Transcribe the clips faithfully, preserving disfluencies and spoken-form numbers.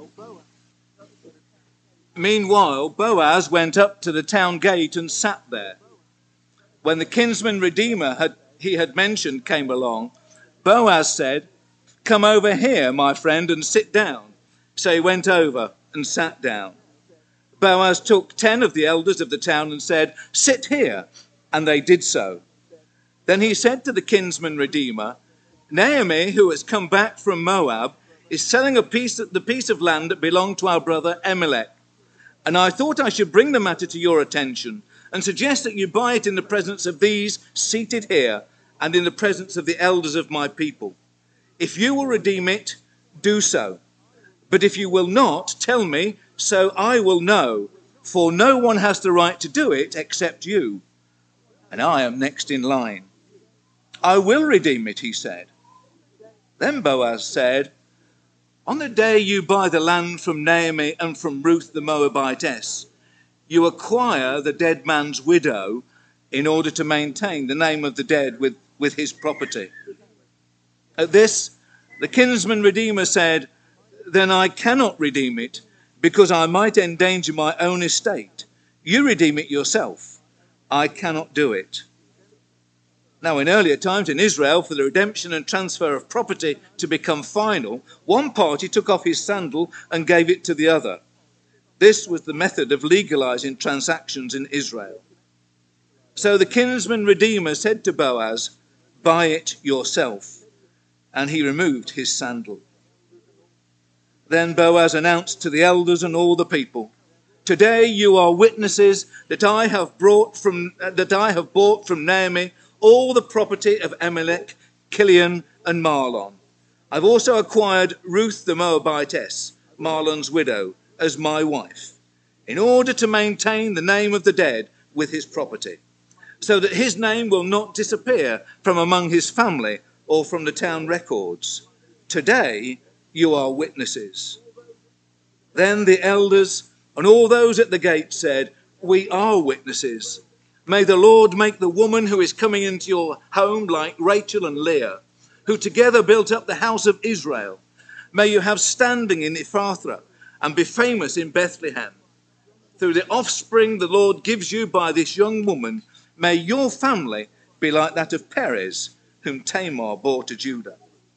Meanwhile, Boaz went up to the town gate and sat there. When the kinsman redeemer had, he had mentioned came along, Boaz said, "Come over here, my friend, and sit down." So he went over and sat down. Boaz took ten of the elders of the town and said, "Sit here," and they did so. Then he said to the kinsman redeemer, "Naomi, who has come back from Moab, is selling a piece, the piece of land that belonged to our brother Elimelech. And I thought I should bring the matter to your attention and suggest that you buy it in the presence of these seated here and in the presence of the elders of my people. If you will redeem it, do so. But if you will not, tell me, so I will know, for no one has the right to do it except you, and I am next in line." "I will redeem it," he said. Then Boaz said, "On the day you buy the land from Naomi and from Ruth the Moabitess, you acquire the dead man's widow in order to maintain the name of the dead with, with his property." At this, the kinsman redeemer said, "Then I cannot redeem it, because I might endanger my own estate. You redeem it yourself. I cannot do it." Now, in earlier times in Israel, for the redemption and transfer of property to become final, one party took off his sandal and gave it to the other. This was the method of legalizing transactions in Israel. So the kinsman redeemer said to Boaz, "Buy it yourself." And he removed his sandal. Then Boaz announced to the elders and all the people, "Today you are witnesses that I have brought from uh, that I have bought from Naomi all the property of Elimelech, Kilion, and Mahlon. I've also acquired Ruth the Moabitess, Mahlon's widow, as my wife, in order to maintain the name of the dead with his property, so that his name will not disappear from among his family or from the town records. Today you are witnesses." Then the elders and all those at the gate said, "We are witnesses. May the Lord make the woman who is coming into your home like Rachel and Leah, who together built up the house of Israel. May you have standing in Ephrathah and be famous in Bethlehem. Through the offspring the Lord gives you by this young woman, may your family be like that of Perez, whom Tamar bore to Judah."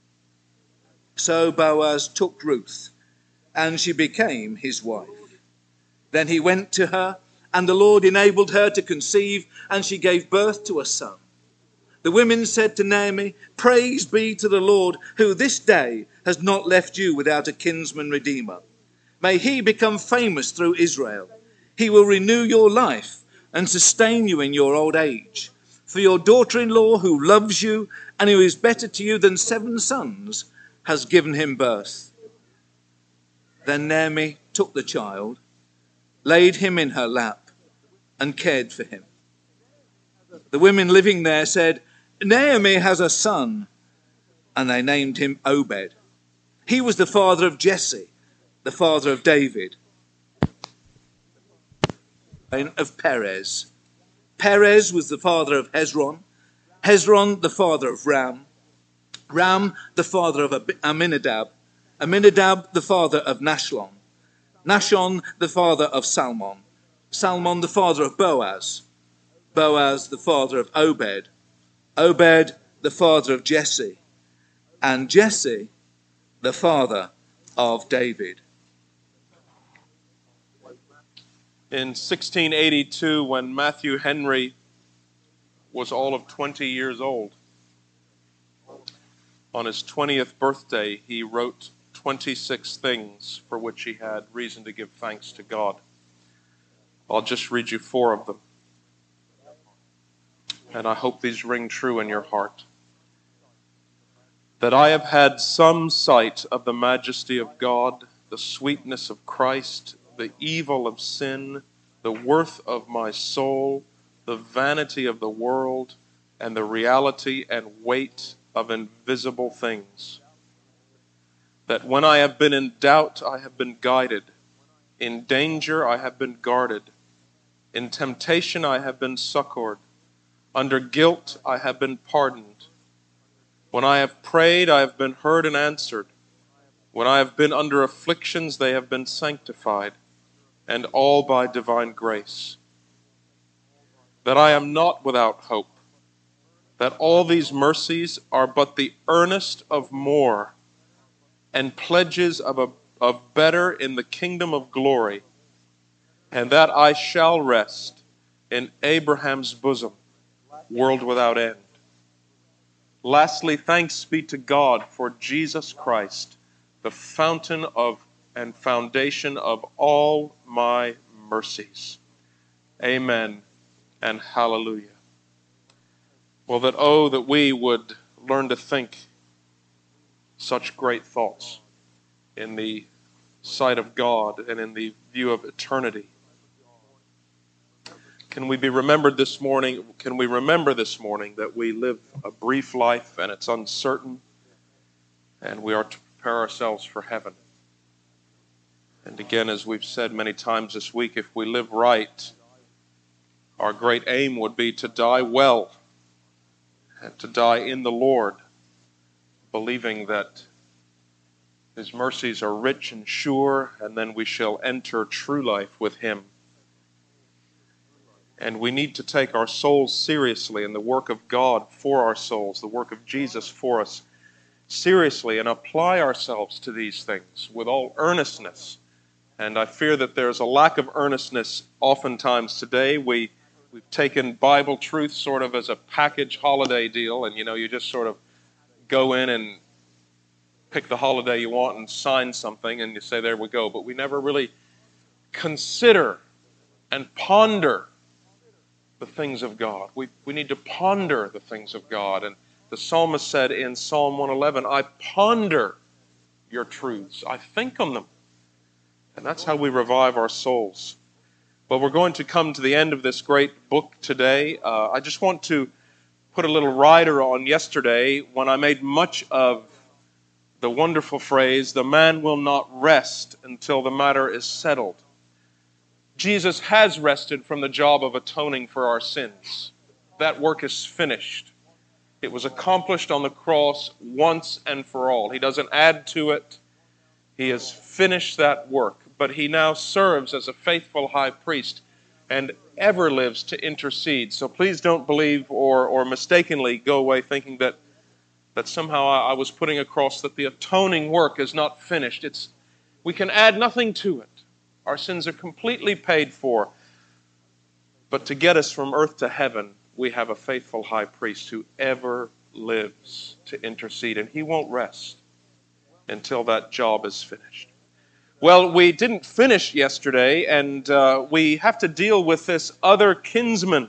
So Boaz took Ruth, and she became his wife. Then he went to her, and the Lord enabled her to conceive, and she gave birth to a son. The women said to Naomi, "Praise be to the Lord, who this day has not left you without a kinsman redeemer. May he become famous through Israel. He will renew your life and sustain you in your old age. For your daughter-in-law, who loves you and who is better to you than seven sons, has given him birth." Then Naomi took the child, laid him in her lap, and cared for him. The women living there said, "Naomi has a son," and they named him Obed. He was the father of Jesse, the father of David, and of Perez. Perez was the father of Hezron, Hezron the father of Ram, Ram the father of Aminadab, Aminadab the father of Nashon, Nashon the father of Salmon, Salmon the father of Boaz, Boaz the father of Obed, Obed the father of Jesse, and Jesse the father of David. In sixteen eighty-two, when Matthew Henry was all of twenty years old, on his twentieth birthday, he wrote twenty-six things for which he had reason to give thanks to God. I'll just read you four of them, and I hope these ring true in your heart. "That I have had some sight of the majesty of God, the sweetness of Christ, the evil of sin, the worth of my soul, the vanity of the world, and the reality and weight of invisible things. That when I have been in doubt, I have been guided. In danger, I have been guarded. In temptation, I have been succored. Under guilt, I have been pardoned. When I have prayed, I have been heard and answered. When I have been under afflictions, they have been sanctified, and all by divine grace. That I am not without hope, that all these mercies are but the earnest of more, and pledges of, a, of better in the kingdom of glory, and that I shall rest in Abraham's bosom, world without end. Lastly, thanks be to God for Jesus Christ, the fountain of and foundation of all my mercies. Amen and hallelujah. Well, that oh, that we would learn to think such great thoughts in the sight of God and in the view of eternity. Can we be remembered this morning? Can we remember this morning that we live a brief life and it's uncertain, and we are to prepare ourselves for heaven? And again, as we've said many times this week, if we live right, our great aim would be to die well and to die in the Lord, believing that His mercies are rich and sure, and then we shall enter true life with Him. And we need to take our souls seriously and the work of God for our souls, the work of Jesus for us seriously, and apply ourselves to these things with all earnestness. And I fear that there's a lack of earnestness oftentimes today. We, we've taken Bible truth sort of as a package holiday deal, and you know, you just sort of go in and pick the holiday you want and sign something, and you say, there we go. But we never really consider and ponder the things of God. We, we need to ponder the things of God. And the psalmist said in Psalm one eleven, I ponder your truths. I think on them. And that's how we revive our souls. Well, we're going to come to the end of this great book today. Uh, I just want to put a little rider on yesterday when I made much of the wonderful phrase, the man will not rest until the matter is settled. Jesus has rested from the job of atoning for our sins. That work is finished. It was accomplished on the cross once and for all. He doesn't add to it. He has finished that work, but He now serves as a faithful high priest and ever lives to intercede. So please don't believe or, or mistakenly go away thinking that, that somehow I, I was putting across that the atoning work is not finished. It's, we can add nothing to it. Our sins are completely paid for. But to get us from earth to heaven, we have a faithful high priest who ever lives to intercede, and He won't rest until that job is finished. Well, we didn't finish yesterday, and uh, we have to deal with this other kinsman.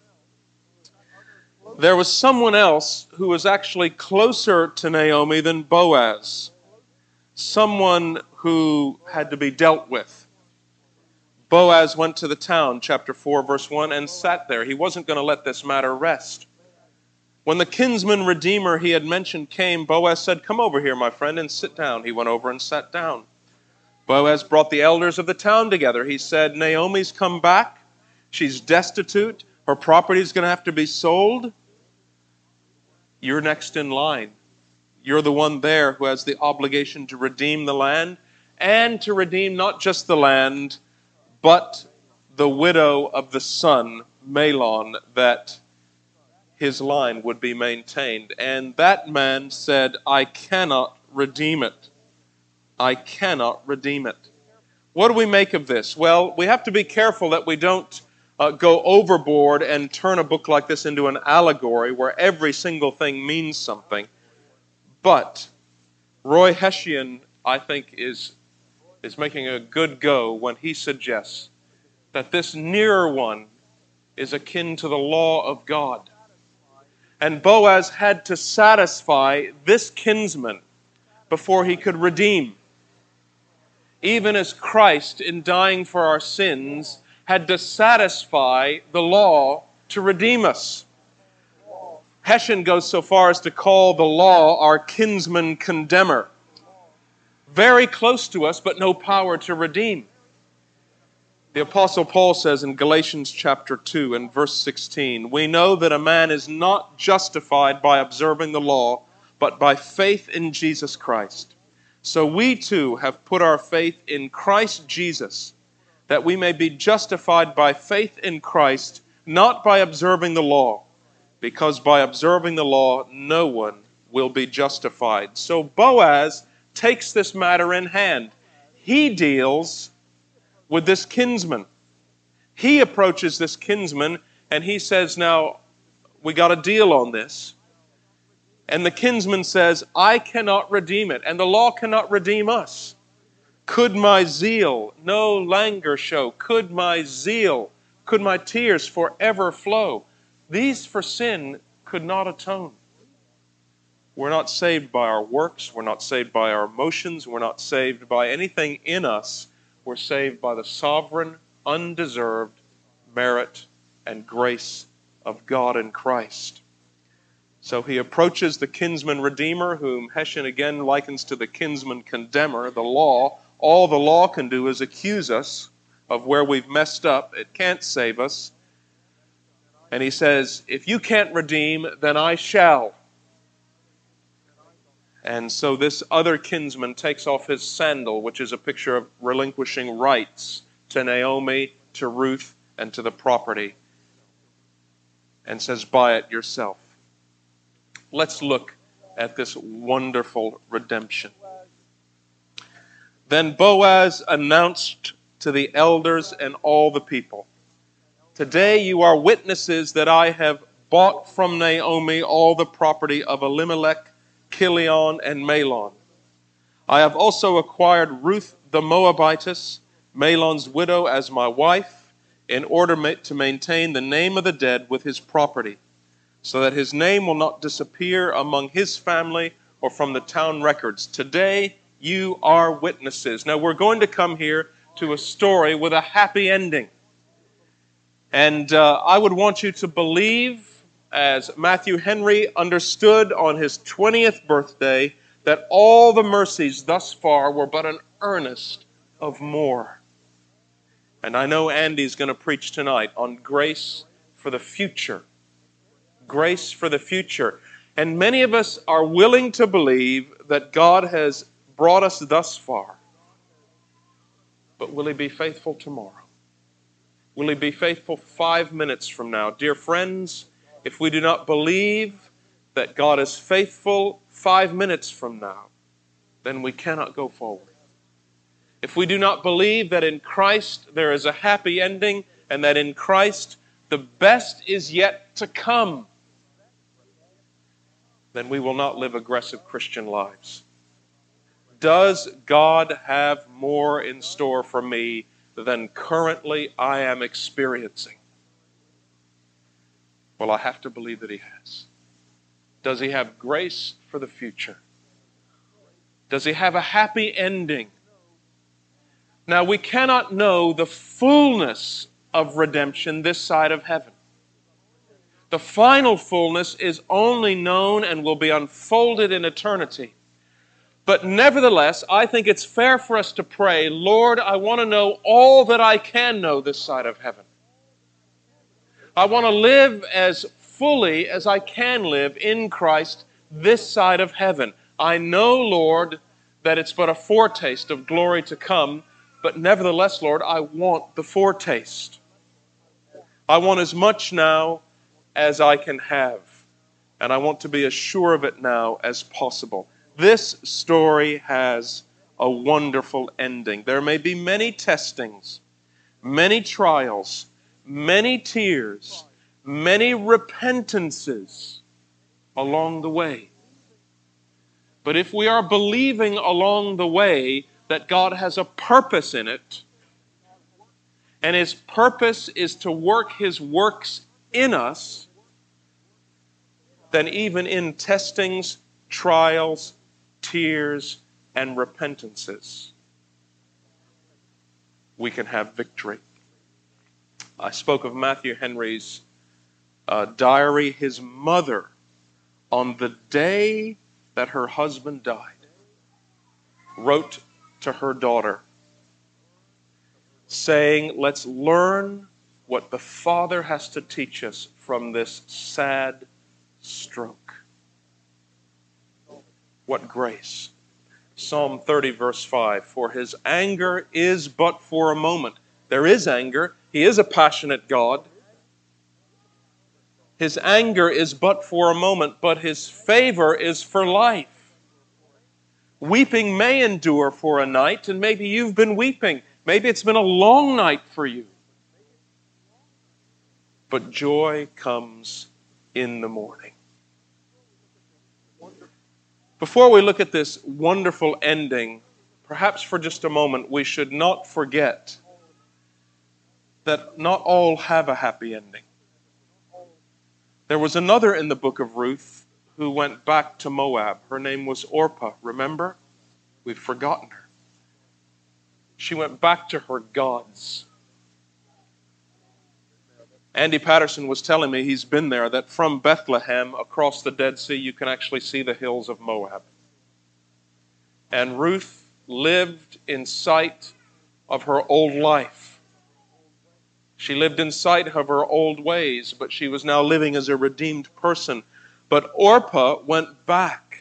There was someone else who was actually closer to Naomi than Boaz, someone who had to be dealt with. Boaz went to the town, chapter four, verse one, and sat there. He wasn't going to let this matter rest. When the kinsman redeemer he had mentioned came, Boaz said, come over here, my friend, and sit down. He went over and sat down. Boaz brought the elders of the town together. He said, Naomi's come back. She's destitute. Her property's going to have to be sold. You're next in line. You're the one there who has the obligation to redeem the land, and to redeem not just the land, but the widow of the son, Mahlon, that his line would be maintained. And that man said, I cannot redeem it. I cannot redeem it. What do we make of this? Well, we have to be careful that we don't uh, go overboard and turn a book like this into an allegory where every single thing means something. But Roy Hession, I think, is is making a good go when he suggests that this nearer one is akin to the law of God. And Boaz had to satisfy this kinsman before he could redeem. Even as Christ, in dying for our sins, had to satisfy the law to redeem us. Hession goes so far as to call the law our kinsman condemner. Very close to us, but no power to redeem. The Apostle Paul says in Galatians chapter two and verse sixteen, we know that a man is not justified by observing the law, but by faith in Jesus Christ. So we too have put our faith in Christ Jesus, that we may be justified by faith in Christ, not by observing the law, because by observing the law no one will be justified. So Boaz takes this matter in hand. He deals with this kinsman. He approaches this kinsman and he says, now, we got a deal on this. And the kinsman says, I cannot redeem it, and the law cannot redeem us. Could my zeal no languor show? Could my zeal, could my tears forever flow? These for sin could not atone. We're not saved by our works. We're not saved by our emotions. We're not saved by anything in us. We're saved by the sovereign, undeserved merit and grace of God in Christ. So he approaches the kinsman redeemer, whom Hession again likens to the kinsman condemner, the law. All the law can do is accuse us of where we've messed up. It can't save us. And he says, if you can't redeem, then I shall. And so this other kinsman takes off his sandal, which is a picture of relinquishing rights to Naomi, to Ruth, and to the property, and says, buy it yourself. Let's look at this wonderful redemption. Then Boaz announced to the elders and all the people, today you are witnesses that I have bought from Naomi all the property of Elimelech, Kilion, and Mahlon. I have also acquired Ruth the Moabitess, Mahlon's widow, as my wife, in order to maintain the name of the dead with his property, so that his name will not disappear among his family or from the town records. Today you are witnesses. Now we're going to come here to a story with a happy ending. And uh, I would want you to believe, as Matthew Henry understood on his twentieth birthday, that all the mercies thus far were but an earnest of more. And I know Andy's going to preach tonight on grace for the future. Grace for the future. And many of us are willing to believe that God has brought us thus far. But will He be faithful tomorrow? Will He be faithful five minutes from now? Dear friends, if we do not believe that God is faithful five minutes from now, then we cannot go forward. If we do not believe that in Christ there is a happy ending and that in Christ the best is yet to come, then we will not live aggressive Christian lives. Does God have more in store for me than currently I am experiencing? Well, I have to believe that He has. Does He have grace for the future? Does He have a happy ending? Now, we cannot know the fullness of redemption this side of heaven. The final fullness is only known and will be unfolded in eternity. But nevertheless, I think it's fair for us to pray, Lord, I want to know all that I can know this side of heaven. I want to live as fully as I can live in Christ this side of heaven. I know, Lord, that it's but a foretaste of glory to come, but nevertheless, Lord, I want the foretaste. I want as much now as I can have, and I want to be as sure of it now as possible. This story has a wonderful ending. There may be many testings, many trials, many tears, many repentances along the way. But if we are believing along the way that God has a purpose in it, and His purpose is to work His works in us, then even in testings, trials, tears, and repentances, we can have victory. I spoke of Matthew Henry's uh, diary. His mother, on the day that her husband died, wrote to her daughter, saying, let's learn what the Father has to teach us from this sad stroke. What grace. Psalm thirty, verse five, for his anger is but for a moment. There is anger. He is a passionate God. His anger is but for a moment, but his favor is for life. Weeping may endure for a night, and maybe you've been weeping. Maybe it's been a long night for you. But joy comes in the morning. Before we look at this wonderful ending, perhaps for just a moment, we should not forget that not all have a happy ending. There was another in the book of Ruth who went back to Moab. Her name was Orpah, remember? We've forgotten her. She went back to her gods. Andy Patterson was telling me, he's been there, that from Bethlehem across the Dead Sea you can actually see the hills of Moab. And Ruth lived in sight of her old life. She lived in sight of her old ways, but she was now living as a redeemed person. But Orpah went back.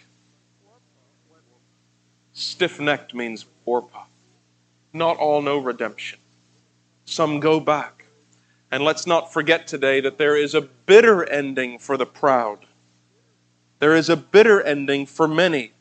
Stiff-necked means Orpah. Not all know redemption. Some go back. And let's not forget today that there is a bitter ending for the proud. There is a bitter ending for many,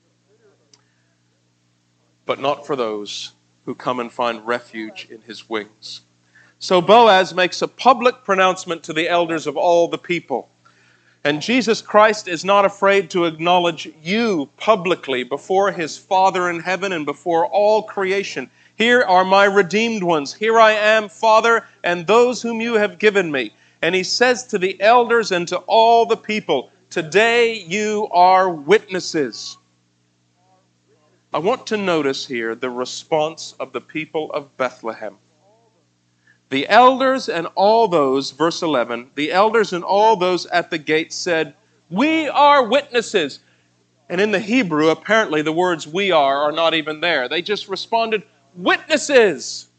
but not for those who come and find refuge in his wings. So Boaz makes a public pronouncement to the elders of all the people. And Jesus Christ is not afraid to acknowledge you publicly before his Father in heaven and before all creation. Here are my redeemed ones. Here I am, Father, and those whom you have given me. And he says to the elders and to all the people, today you are witnesses. I want to notice here the response of the people of Bethlehem. The elders and all those, verse eleven, the elders and all those at the gate said, we are witnesses. And in the Hebrew, apparently the words we are are not even there. They just responded, witnesses.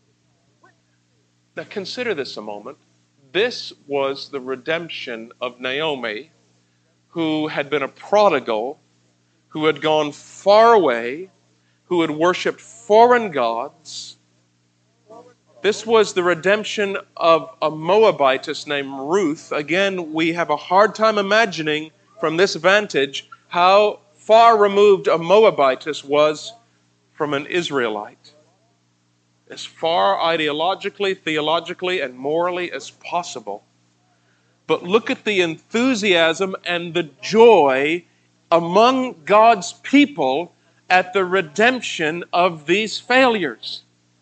Now consider this a moment. This was the redemption of Naomi, who had been a prodigal, who had gone far away, who had worshipped foreign gods. This was the redemption of a Moabitess named Ruth. Again, we have a hard time imagining from this vantage how far removed a Moabitess was from an Israelite. As far ideologically, theologically, and morally as possible. But look at the enthusiasm and the joy among God's people at the redemption of these failures.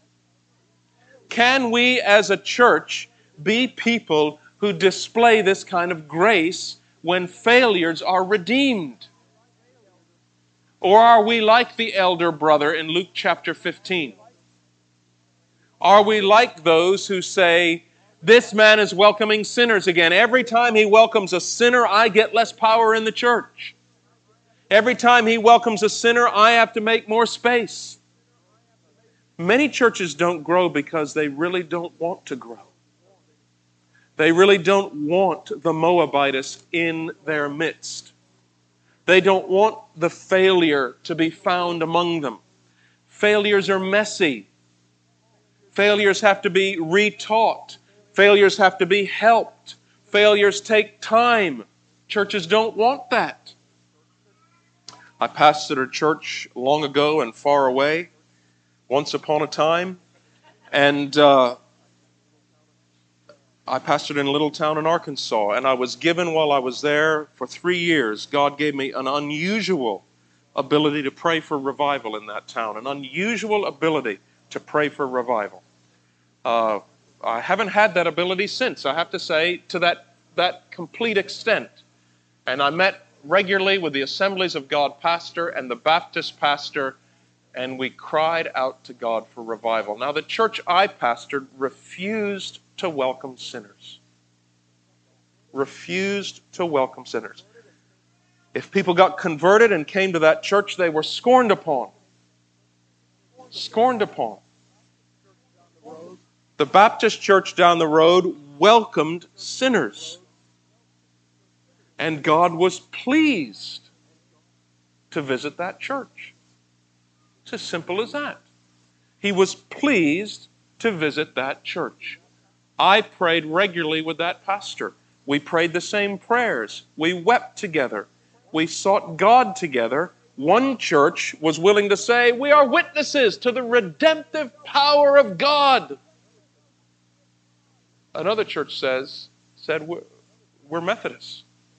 Can we as a church be people who display this kind of grace when failures are redeemed? Or are we like the elder brother in Luke chapter fifteen? Are we like those who say, this man is welcoming sinners again. Every time he welcomes a sinner, I get less power in the church. Every time he welcomes a sinner, I have to make more space. Many churches don't grow because they really don't want to grow. They really don't want the Moabitess in their midst. They don't want the failure to be found among them. Failures are messy. Failures have to be retaught. Failures have to be helped. Failures take time. Churches don't want that. I pastored a church long ago and far away, once upon a time, and uh, I pastored in a little town in Arkansas, and I was given while I was there for three years, God gave me an unusual ability to pray for revival in that town, an unusual ability to pray for revival. Uh, I haven't had that ability since, I have to say, to that, that complete extent. And I met regularly with the Assemblies of God pastor and the Baptist pastor, and we cried out to God for revival. Now, the church I pastored refused to welcome sinners. Refused to welcome sinners. If people got converted and came to that church, they were scorned upon. Scorned upon. The Baptist church down the road welcomed sinners. And God was pleased to visit that church. It's as simple as that. He was pleased to visit that church. I prayed regularly with that pastor. We prayed the same prayers. We wept together. We sought God together. One church was willing to say, we are witnesses to the redemptive power of God. Another church says, said, we're, we're Methodists.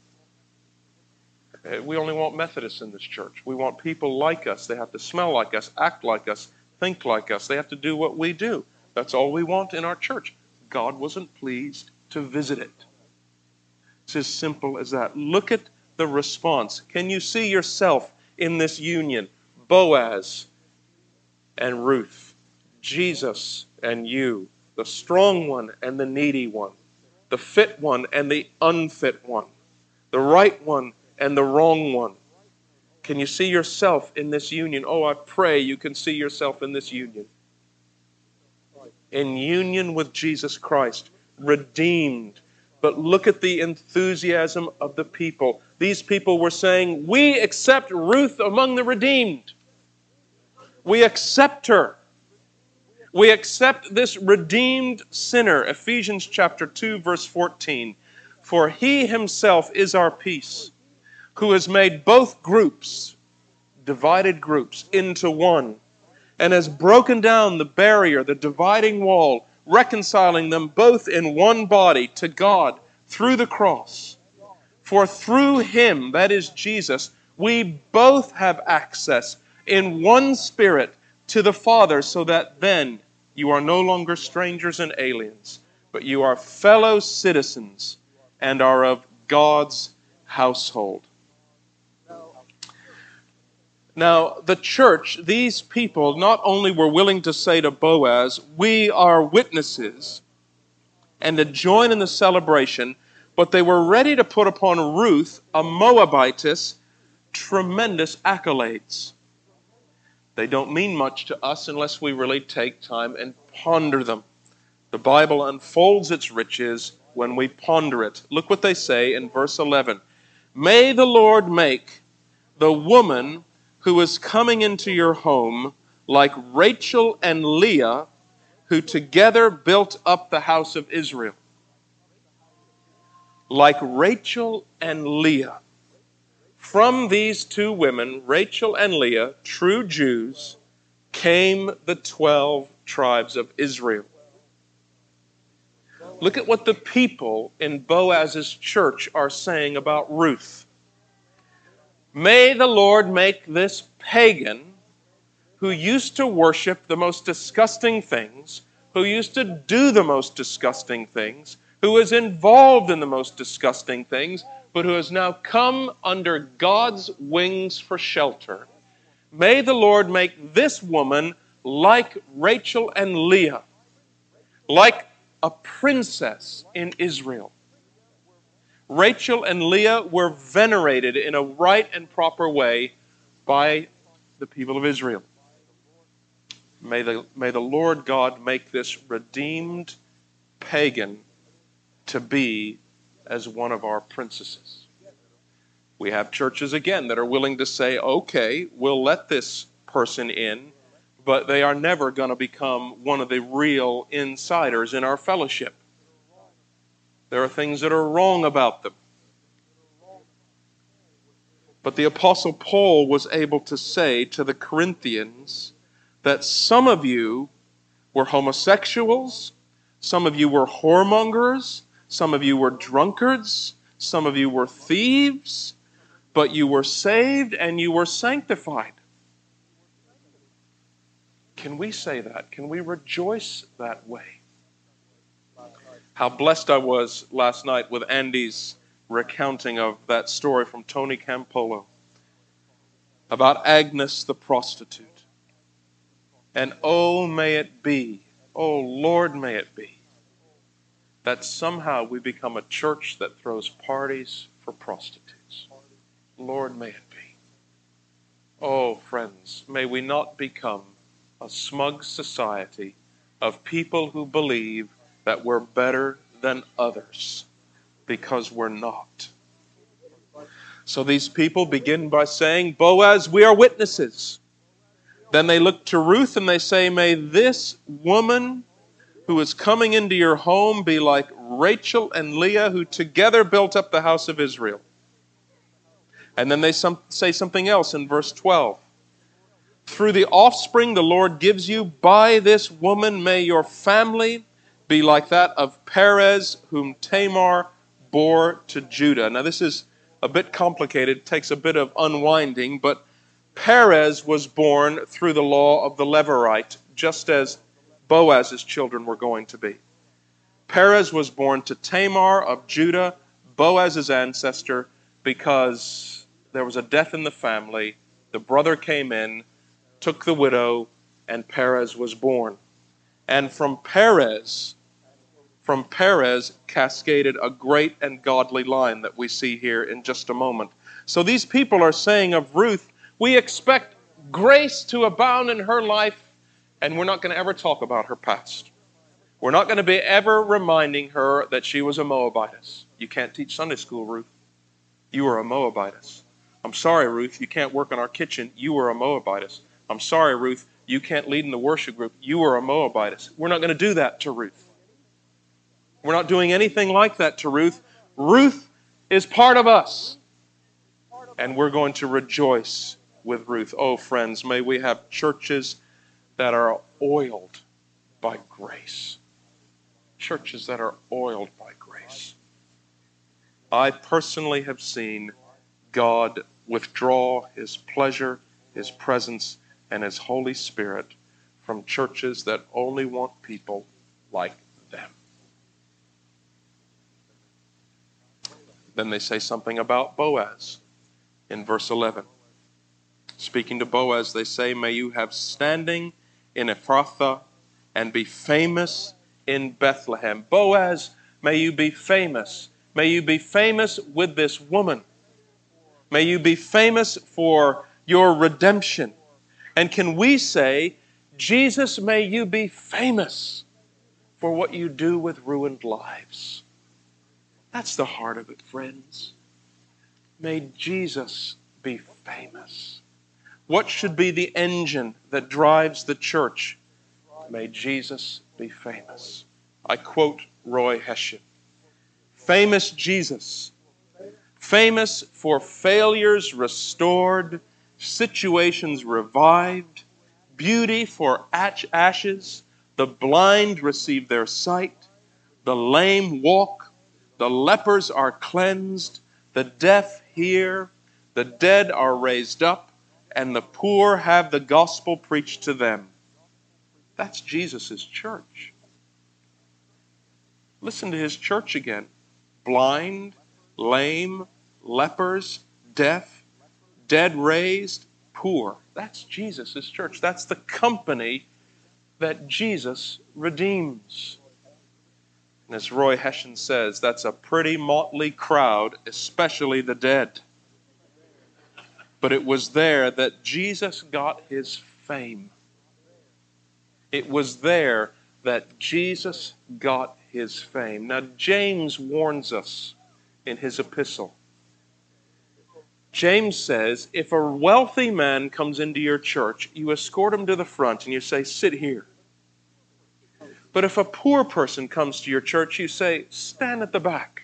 We only want Methodists in this church. We want people like us. They have to smell like us, act like us, think like us. They have to do what we do. That's all we want in our church. God wasn't pleased to visit it. It's as simple as that. Look at the response. Can you see yourself in this union? Boaz and Ruth, Jesus and you, the strong one and the needy one, the fit one and the unfit one, the right one and the wrong one. Can you see yourself in this union? Oh, I pray you can see yourself in this union. In union with Jesus Christ, redeemed. But look at the enthusiasm of the people. These people were saying, we accept Ruth among the redeemed. We accept her. We accept this redeemed sinner. Ephesians chapter two, verse fourteen. For he himself is our peace, who has made both groups, divided groups, into one, and has broken down the barrier, the dividing wall, reconciling them both in one body to God through the cross. For through him, that is Jesus, we both have access in one Spirit to the Father, so that then you are no longer strangers and aliens, but you are fellow citizens and are of God's household. Now, the church, these people, not only were willing to say to Boaz, we are witnesses, and to join in the celebration, but they were ready to put upon Ruth, a Moabitess, tremendous accolades. They don't mean much to us unless we really take time and ponder them. The Bible unfolds its riches when we ponder it. Look what they say in verse eleven. May the Lord make the woman who is coming into your home like Rachel and Leah, who together built up the house of Israel. Like Rachel and Leah. From these two women, Rachel and Leah, true Jews, came the twelve tribes of Israel. Look at what the people in Boaz's church are saying about Ruth. May the Lord make this pagan, who used to worship the most disgusting things, who used to do the most disgusting things, who is involved in the most disgusting things, but who has now come under God's wings for shelter. May the Lord make this woman like Rachel and Leah, like a princess in Israel. Rachel and Leah were venerated in a right and proper way by the people of Israel. May the, may the Lord God make this redeemed pagan to be as one of our princesses. We have churches, again, that are willing to say, okay, we'll let this person in, but they are never going to become one of the real insiders in our fellowship. There are things that are wrong about them. But the Apostle Paul was able to say to the Corinthians that some of you were homosexuals, some of you were whoremongers, some of you were drunkards, some of you were thieves, but you were saved and you were sanctified. Can we say that? Can we rejoice that way? How blessed I was last night with Andy's recounting of that story from Tony Campolo about Agnes the prostitute. And oh, may it be, oh Lord, may it be, that somehow we become a church that throws parties for prostitutes. Lord, may it be. Oh, friends, may we not become a smug society of people who believe that we're better than others, because we're not. So these people begin by saying, Boaz, we are witnesses Then they look to Ruth and they say, may this woman who is coming into your home be like Rachel and Leah, who together built up the house of Israel. And then they some, say something else in verse twelve. Through the offspring the Lord gives you, by this woman may your family be like that of Perez, whom Tamar bore to Judah. Now this is a bit complicated, it takes a bit of unwinding, but Perez was born through the law of the Levirate, just as Boaz's children were going to be. Perez was born to Tamar of Judah, Boaz's ancestor, because there was a death in the family. The brother came in, took the widow, and Perez was born. And from Perez, from Perez cascaded a great and godly line that we see here in just a moment. So these people are saying of Ruth, we expect grace to abound in her life, and we're not going to ever talk about her past. We're not going to be ever reminding her that she was a Moabitess. You can't teach Sunday school, Ruth. You were a Moabitess. I'm sorry, Ruth, you can't work in our kitchen. You were a Moabitess. I'm sorry, Ruth, you can't lead in the worship group. You were a Moabitess. We're not going to do that to Ruth. We're not doing anything like that to Ruth. Ruth is part of us. And we're going to rejoice with Ruth. Oh, friends, may we have churches that are oiled by grace. Churches that are oiled by grace. I personally have seen God withdraw His pleasure, His presence, and His Holy Spirit from churches that only want people like them. Then they say something about Boaz in verse eleven. Speaking to Boaz, they say, may you have standing in Ephrathah and be famous in Bethlehem. Boaz, may you be famous. May you be famous with this woman. May you be famous for your redemption. And can we say, Jesus, may you be famous for what you do with ruined lives. That's the heart of it, friends. May Jesus be famous. What should be the engine that drives the church? May Jesus be famous. I quote Roy Hession. Famous Jesus, famous for failures restored, situations revived, beauty for ashes, the blind receive their sight, the lame walk, the lepers are cleansed, the deaf hear, the dead are raised up, and the poor have the gospel preached to them. That's Jesus' church. Listen to His church again. Blind, lame, lepers, deaf, dead raised, poor. That's Jesus' church. That's the company that Jesus redeems. And as Roy Hession says, that's a pretty motley crowd, especially the dead. But it was there that Jesus got His fame. It was there that Jesus got His fame. Now, James warns us in his epistle. James says, if a wealthy man comes into your church, you escort him to the front and you say, sit here. But if a poor person comes to your church, you say, stand at the back.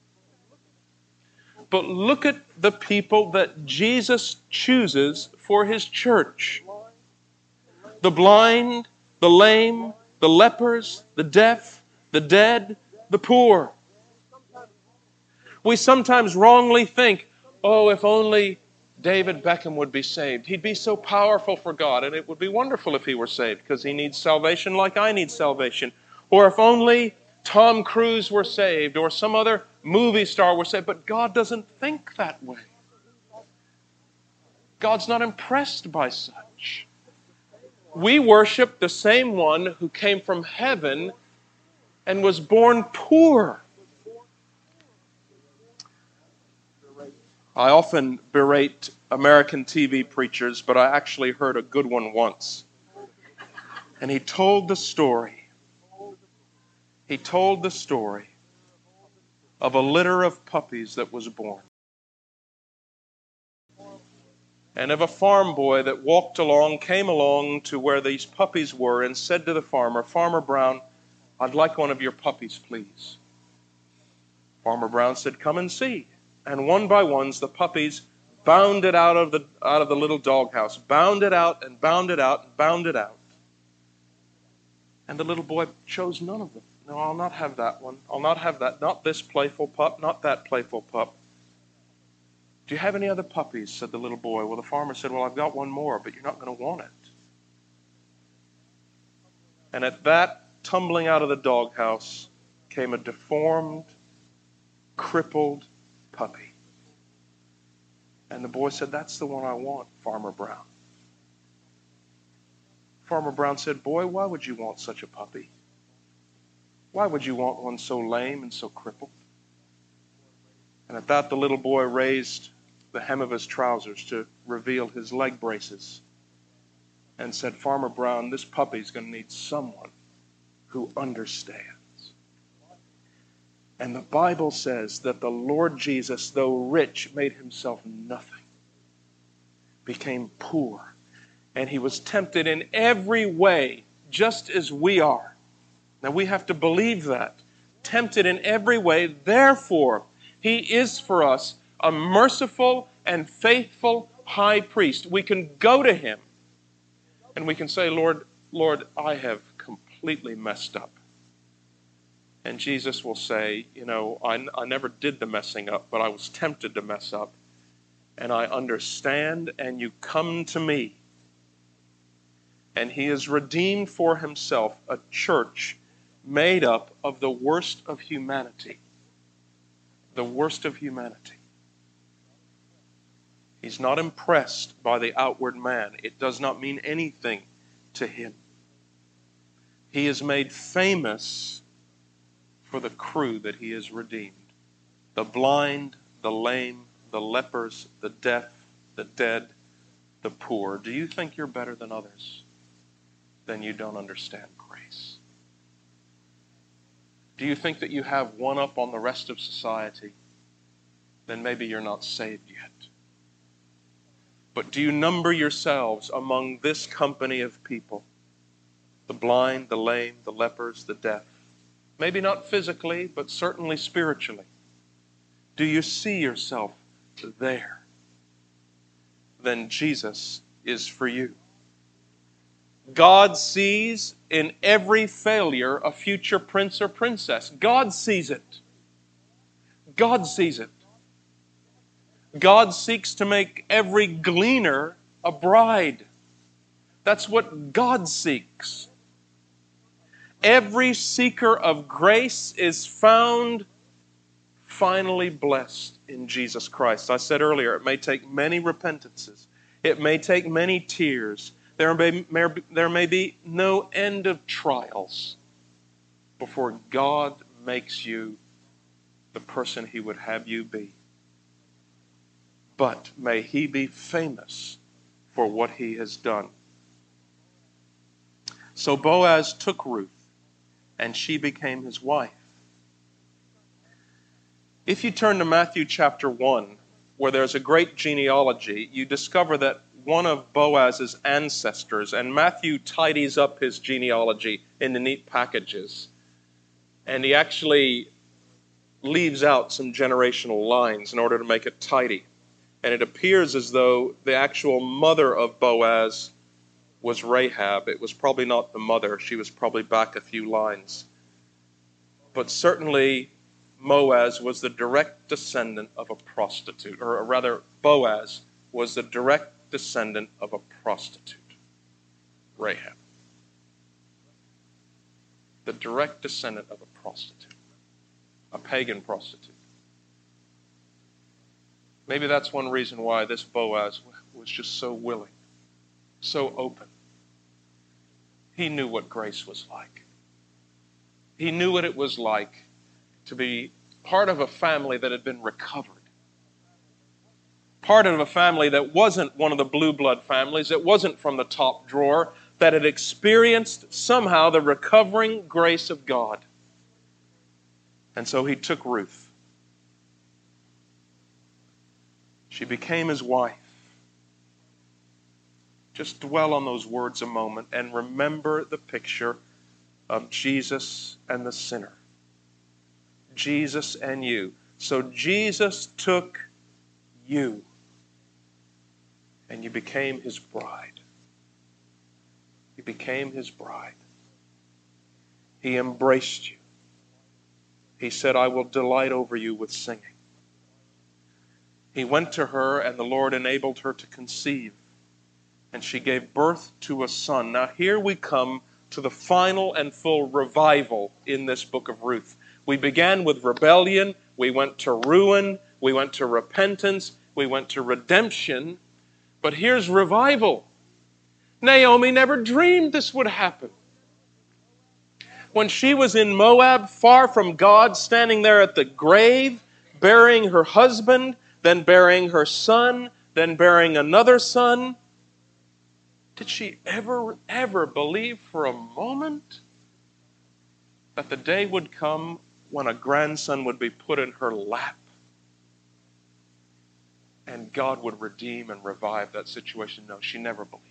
But look at the people that Jesus chooses for His church. The blind, the lame, the lepers, the deaf, the dead, the poor. We sometimes wrongly think, oh, if only David Beckham would be saved. He'd be so powerful for God, and it would be wonderful if he were saved, because he needs salvation like I need salvation. Or if only Tom Cruise were saved, or some other movie star were saved. But God doesn't think that way. God's not impressed by such. We worship the same one who came from heaven and was born poor. I often berate American T V preachers, but I actually heard a good one once. And he told the story. He told the story of a litter of puppies that was born. and of a farm boy that walked along, came along to where these puppies were and said to the farmer, "Farmer Brown, I'd like one of your puppies, please." Farmer Brown said, "Come and see." And one by ones, the puppies bounded out of the out of the little doghouse, bounded out and bounded out and bounded out. And the little boy chose none of them. "No, I'll not have that one. I'll not have that. Not this playful pup, not that playful pup." "Do you have any other puppies?" said the little boy. Well, the farmer said, "Well, I've got one more, but you're not going to want it." And at that, tumbling out of the doghouse, came a deformed, crippled puppy. And the boy said, "That's the one I want, Farmer Brown." Farmer Brown said, "Boy, why would you want such a puppy? Why would you want one so lame and so crippled?" And at that, the little boy raised the hem of his trousers to reveal his leg braces and said, "Farmer Brown, this puppy's going to need someone who understands." And the Bible says that the Lord Jesus, though rich, made himself nothing, became poor, and he was tempted in every way, just as we are. Now we have to believe that. Tempted in every way, therefore he is for us a merciful and faithful high priest. We can go to him and we can say, Lord, Lord, I have completely messed up. And Jesus will say, you know, I, I never did the messing up, but I was tempted to mess up. And I understand, and you come to me. And he has redeemed for himself a church made up of the worst of humanity. The worst of humanity. He's not impressed by the outward man. It does not mean anything to him. He is made famous for the crew that he has redeemed. The blind, the lame, the lepers, the deaf, the dead, the poor. Do you think you're better than others? Then you don't understand grace. Do you think that you have one up on the rest of society? Then maybe you're not saved yet. But do you number yourselves among this company of people? The blind, the lame, the lepers, the deaf. Maybe not physically, but certainly spiritually. Do you see yourself there? Then Jesus is for you. God sees in every failure a future prince or princess. God sees it. God sees it. God seeks to make every gleaner a bride. That's what God seeks. Every seeker of grace is found finally blessed in Jesus Christ. I said earlier, it may take many repentances. It may take many tears. There may, there may be no end of trials before God makes you the person he would have you be. But may he be famous for what he has done. So Boaz took Ruth, and she became his wife. If you turn to Matthew chapter one, where there's a great genealogy, you discover that one of Boaz's ancestors, and Matthew tidies up his genealogy into neat packages, and he actually leaves out some generational lines in order to make it tidy. And it appears as though the actual mother of Boaz was Rahab. It was probably not the mother. She was probably back a few lines. But certainly Boaz was the direct descendant of a prostitute, or rather Boaz was the direct descendant of a prostitute, Rahab. The direct descendant of a prostitute, a pagan prostitute. Maybe that's one reason why this Boaz was just so willing, so open. He knew what grace was like. He knew what it was like to be part of a family that had been recovered. Part of a family that wasn't one of the blue blood families, it wasn't from the top drawer, that had experienced somehow the recovering grace of God. And so he took Ruth. She became his wife. Just dwell on those words a moment and remember the picture of Jesus and the sinner. Jesus and you. So Jesus took you and you became his bride. You became his bride. He embraced you. He said, I will delight over you with singing. He went to her and the Lord enabled her to conceive. And she gave birth to a son. Now here we come to the final and full revival in this book of Ruth. We began with rebellion, we went to ruin, we went to repentance, we went to redemption, but here's revival. Naomi never dreamed this would happen. When she was in Moab, far from God, standing there at the grave, burying her husband, then burying her son, then burying another son, did she ever, ever believe for a moment that the day would come when a grandson would be put in her lap and God would redeem and revive that situation? No, she never believed.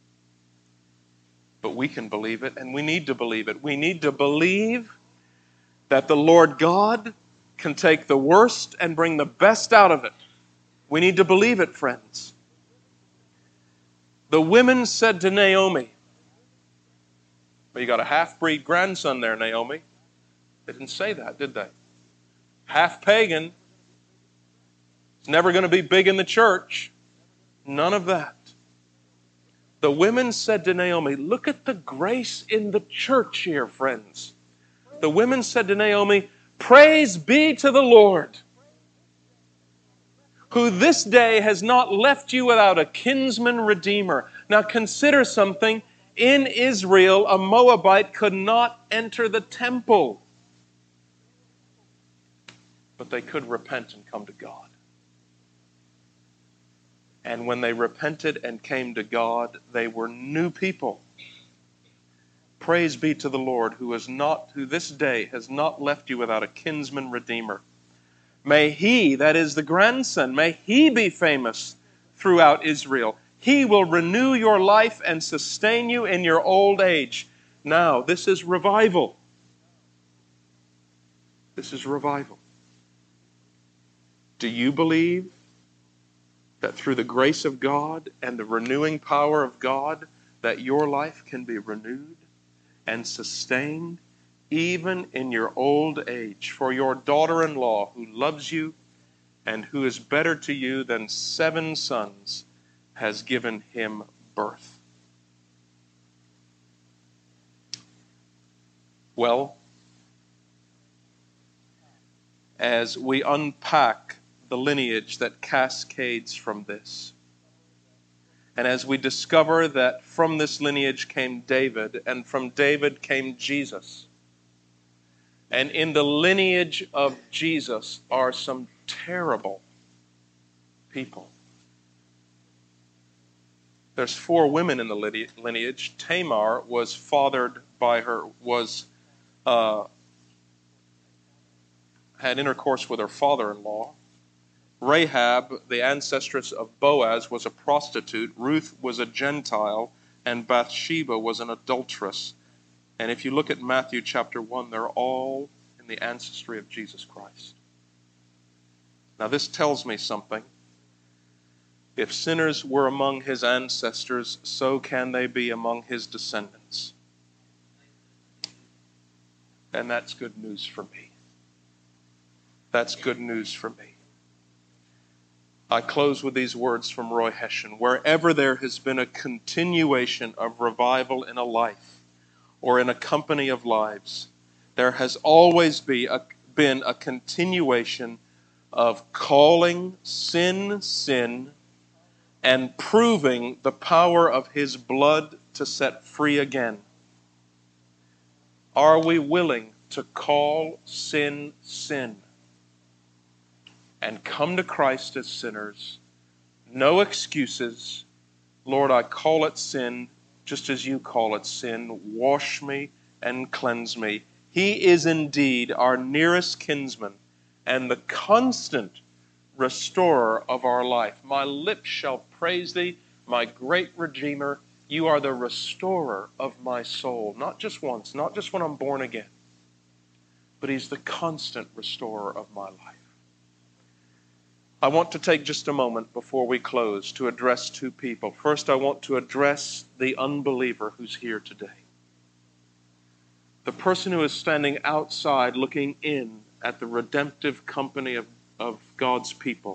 But we can believe it, and we need to believe it. We need to believe that the Lord God can take the worst and bring the best out of it. We need to believe it, friends. The women said to Naomi, well, you got a half-breed grandson there, Naomi. They didn't say that, did they? Half-pagan. He's never going to be big in the church. None of that. The women said to Naomi, look at the grace in the church here, friends. The women said to Naomi, praise be to the Lord, who this day has not left you without a kinsman redeemer. Now consider something. In Israel, a Moabite could not enter the temple. But they could repent and come to God. And when they repented and came to God, they were new people. Praise be to the Lord, who has not, who this day has not left you without a kinsman redeemer. May he, that is the grandson, may he be famous throughout Israel. He will renew your life and sustain you in your old age. Now, this is revival. This is revival. Do you believe that through the grace of God and the renewing power of God, that your life can be renewed and sustained even in your old age? For your daughter-in-law, who loves you and who is better to you than seven sons, has given him birth. Well, as we unpack the lineage that cascades from this, and as we discover that from this lineage came David, and from David came Jesus, and in the lineage of Jesus are some terrible people. There's four women in the lineage. Tamar was fathered by her, was uh, had intercourse with her father-in-law. Rahab, the ancestress of Boaz, was a prostitute. Ruth was a Gentile, and Bathsheba was an adulteress. And if you look at Matthew chapter one, they're all in the ancestry of Jesus Christ. Now this tells me something. If sinners were among his ancestors, so can they be among his descendants. And that's good news for me. That's good news for me. I close with these words from Roy Hession. Wherever there has been a continuation of revival in a life or in a company of lives, there has always be a, been a continuation of calling sin, sin, and proving the power of his blood to set free again. Are we willing to call sin, sin, and come to Christ as sinners? No excuses. Lord, I call it sin, just as you call it sin. Wash me and cleanse me. He is indeed our nearest kinsman and the constant restorer of our life. My lips shall praise thee. my great Redeemer. You are the restorer of my soul. Not just once, not just when I'm born again, but he's the constant restorer of my life. I want to take just a moment before we close to address two people. First, I want to address the unbeliever who's here today. The person who is standing outside looking in at the redemptive company of, of God's people.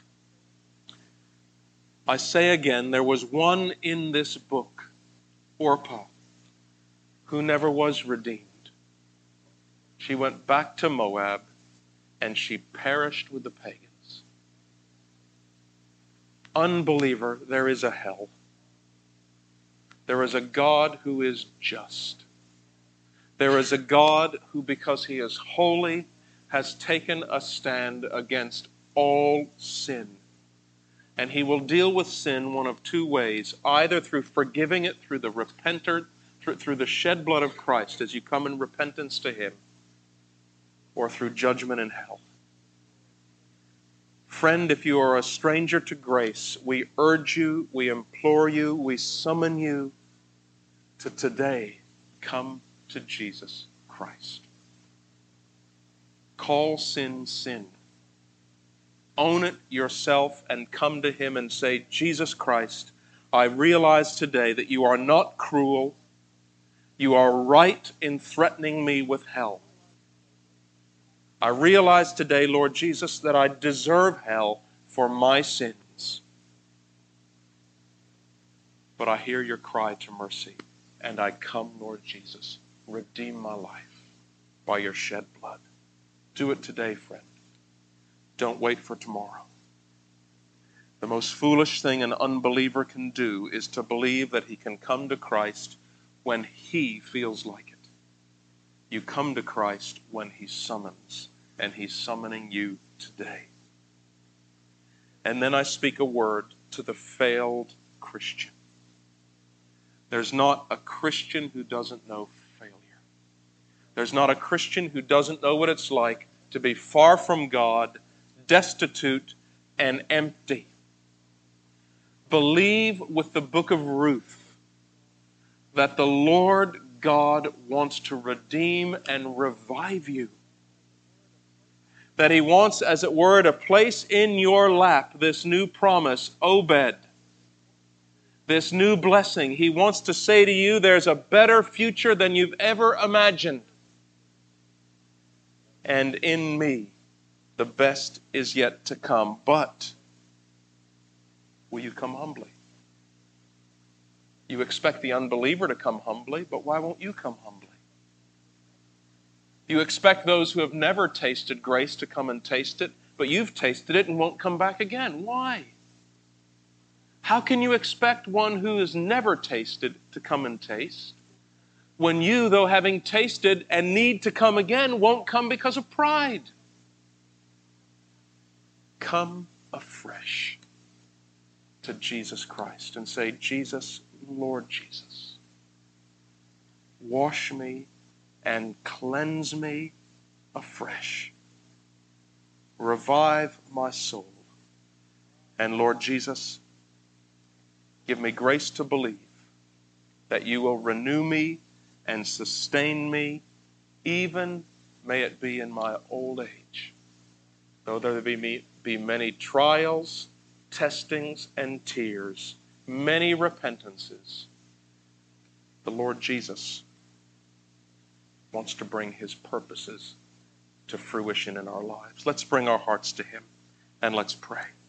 I say again, there was one in this book, Orpah, who never was redeemed. She went back to Moab and she perished with the pagans. Unbeliever, there is a hell. There is a God who is just. There is a God who, because he is holy, has taken a stand against all sin. And he will deal with sin one of two ways, either through forgiving it through the repenter, through, through the shed blood of Christ as you come in repentance to him, or through judgment in hell. Friend, if you are a stranger to grace, we urge you, we implore you, we summon you to today come to Jesus Christ. Call sin sin. Own it yourself and come to him and say, Jesus Christ, I realize today that you are not cruel. You are right in threatening me with hell. I realize today, Lord Jesus, that I deserve hell for my sins. But I hear your cry to mercy, and I come, Lord Jesus. Redeem my life by your shed blood. Do it today, friend. Don't wait for tomorrow. The most foolish thing an unbeliever can do is to believe that he can come to Christ when he feels like it. You come to Christ when he summons, and he's summoning you today. And then I speak a word to the failed Christian. There's not a Christian who doesn't know failure. There's not a Christian who doesn't know what it's like to be far from God, destitute, and empty. Believe with the book of Ruth that the Lord God wants to redeem and revive you. That he wants, as it were, to place in your lap this new promise, Obed, this new blessing. He wants to say to you, there's a better future than you've ever imagined. And in me, the best is yet to come. But will you come humbly? You expect the unbeliever to come humbly, but why won't you come humbly? You expect those who have never tasted grace to come and taste it, but you've tasted it and won't come back again. Why? How can you expect one who has never tasted to come and taste, when you, though having tasted and need to come again, won't come because of pride? Come afresh to Jesus Christ and say, Jesus, Lord Jesus, wash me and cleanse me afresh. Revive my soul. And Lord Jesus, give me grace to believe that you will renew me and sustain me, even, may it be, in my old age. Though there be, be many trials, testings, and tears, many repentances, the Lord Jesus wants to bring his purposes to fruition in our lives. Let's bring our hearts to him and let's pray.